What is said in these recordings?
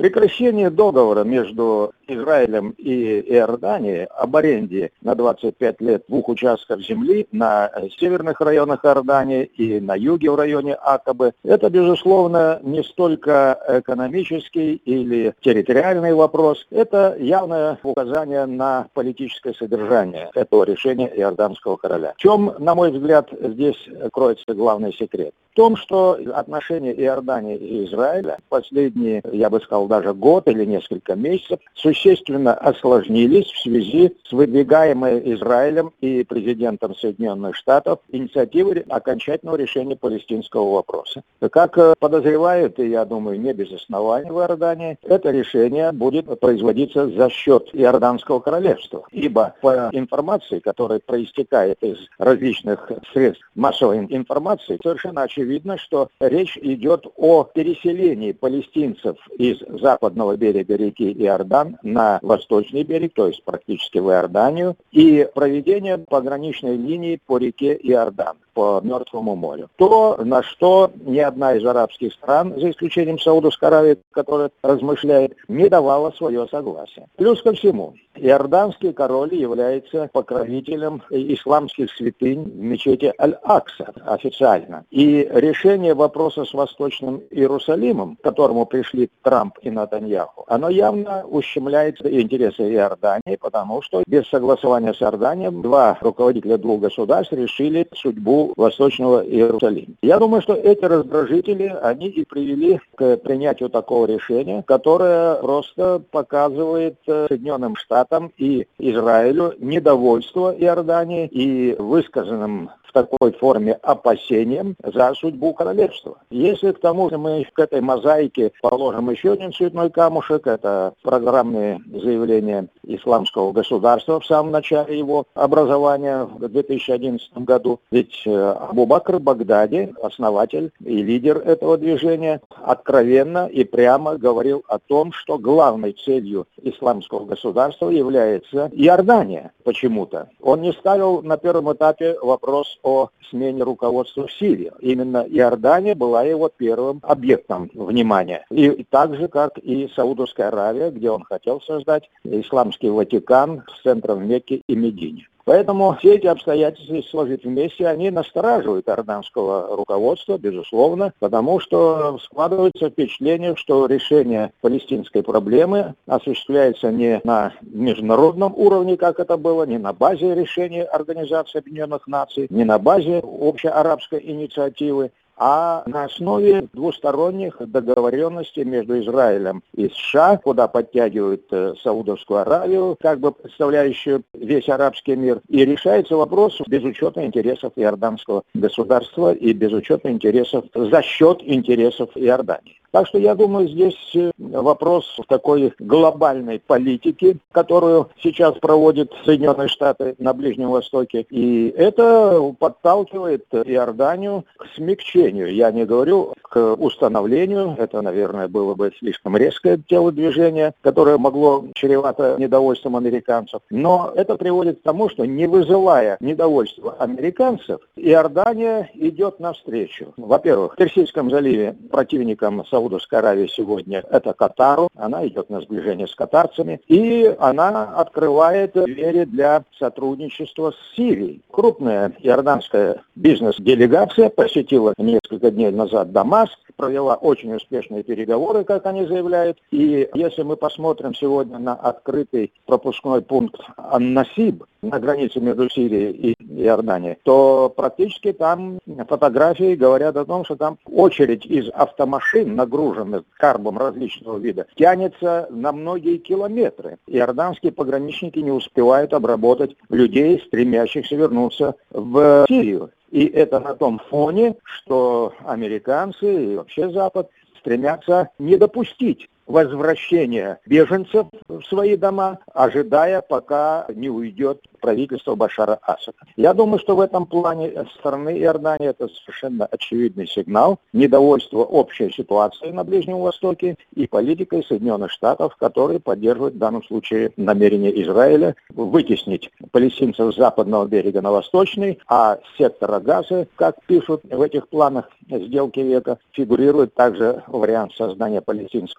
Прекращение договора между Израилем и Иорданией об аренде на 25 лет двух участков земли на северных районах Иордании и на юге в районе Акабы, это, безусловно, не столько экономический или территориальный вопрос, это явное указание на политическое содержание этого решения иорданского короля. В чем, на мой взгляд, здесь кроется главный секрет? В том, что отношения Иордании и Израиля последние, я бы сказал, даже год или несколько месяцев существенно осложнились в связи с выдвигаемой Израилем и президентом Соединенных Штатов инициативой окончательного решения палестинского вопроса. Как подозревают, и я думаю, не без оснований в Иордании, это решение будет производиться за счет Иорданского королевства. Ибо по информации, которая проистекает из различных средств массовой информации, совершенно очевидно, что речь идет о переселении палестинцев из западного берега реки Иордан на восточный берег, то есть практически в Иорданию, и проведение пограничной линии по реке Иордан, по Мертвому морю. То, на что ни одна из арабских стран, за исключением Саудовской Аравии, которая размышляет, не давала свое согласие. Плюс ко всему, иорданский король является покровителем исламских святынь в мечети Аль-Акса официально. И решение вопроса с Восточным Иерусалимом, к которому пришли Трамп и Нетаньяху, оно явно ущемляет интересы Иордании, потому что без согласования с Иорданией два руководителя двух государств решили судьбу Восточного Иерусалима. Я думаю, что эти раздражители, они и привели к принятию такого решения, которое просто показывает Соединенным Штатам и Израилю недовольство Иордании и высказанным в такой форме опасениям за судьбу королевства. Если к тому же мы к этой мозаике положим еще один цветной камушек, это программные заявления исламского государства в самом начале его образования в 2011 году. Ведь Абу Бакр Багдади, основатель и лидер этого движения, откровенно и прямо говорил о том, что главной целью исламского государства является Иордания почему-то. Он не ставил на первом этапе вопрос о смене руководства в Сирии. Именно Иордания была его первым объектом внимания. И так же, как и Саудовская Аравия, где он хотел создать исламский Ватикан с центром в Мекке и Медине. Поэтому все эти обстоятельства, если сложить вместе, они настораживают иорданского руководства, безусловно, потому что складывается впечатление, что решение палестинской проблемы осуществляется не на международном уровне, как это было, не на базе решения Организации Объединенных Наций, не на базе общеарабской инициативы, а на основе двусторонних договоренностей между Израилем и США, куда подтягивают Саудовскую Аравию, как бы представляющую весь арабский мир, и решается вопрос без учета интересов иорданского государства и без учета интересов за счет интересов Иордании. Так что я думаю, здесь вопрос такой глобальной политики, которую сейчас проводят Соединенные Штаты на Ближнем Востоке. И это подталкивает Иорданию к смягчению. Я не говорю к установлению, это, наверное, было бы слишком резкое телодвижение, которое могло чревато недовольством американцев. Но это приводит к тому, что не вызывая недовольства американцев, Иордания идет навстречу. Во-первых, в Персидском заливе противникам Саудовской Аравии сегодня это Катару, она идет на сближение с катарцами, и она открывает двери для сотрудничества с Сирией. Крупная иорданская бизнес-делегация посетила несколько дней назад Дамаск, провела очень успешные переговоры, как они заявляют, и если мы посмотрим сегодня на открытый пропускной пункт Ан-Насиб на границе между Сирией и Иорданией, то практически там фотографии говорят о том, что там очередь из автомашин, нагруженных карбом различного вида, тянется на многие километры. Иорданские пограничники не успевают обработать людей, стремящихся вернуться в Сирию. И это на том фоне, что американцы и вообще Запад стремятся не допустить возвращения беженцев в свои дома, ожидая, пока не уйдет правительство Башара Асада. Я думаю, что в этом плане со стороны Иордании это совершенно очевидный сигнал недовольства общей ситуацией на Ближнем Востоке и политикой Соединенных Штатов, которые поддерживают в данном случае намерение Израиля вытеснить палестинцев с западного берега на восточный, а с сектора Газы, как пишут в этих планах сделки века, фигурирует также вариант создания палестинского государства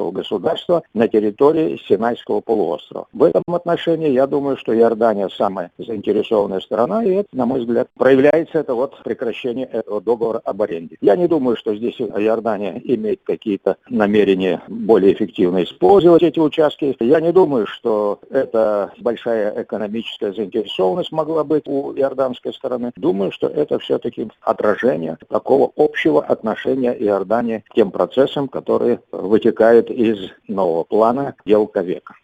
государства на территории Синайского полуострова. В этом отношении я думаю, что Иордания самая заинтересованная сторона, и это, на мой взгляд, проявляется это вот прекращение этого договора об аренде. Я не думаю, что здесь Иордания имеет какие-то намерения более эффективно использовать эти участки. Я не думаю, что это большая экономическая заинтересованность могла быть у иорданской стороны. Думаю, что это все-таки отражение такого общего отношения Иордании к тем процессам, которые вытекают из нового плана дел Ковека.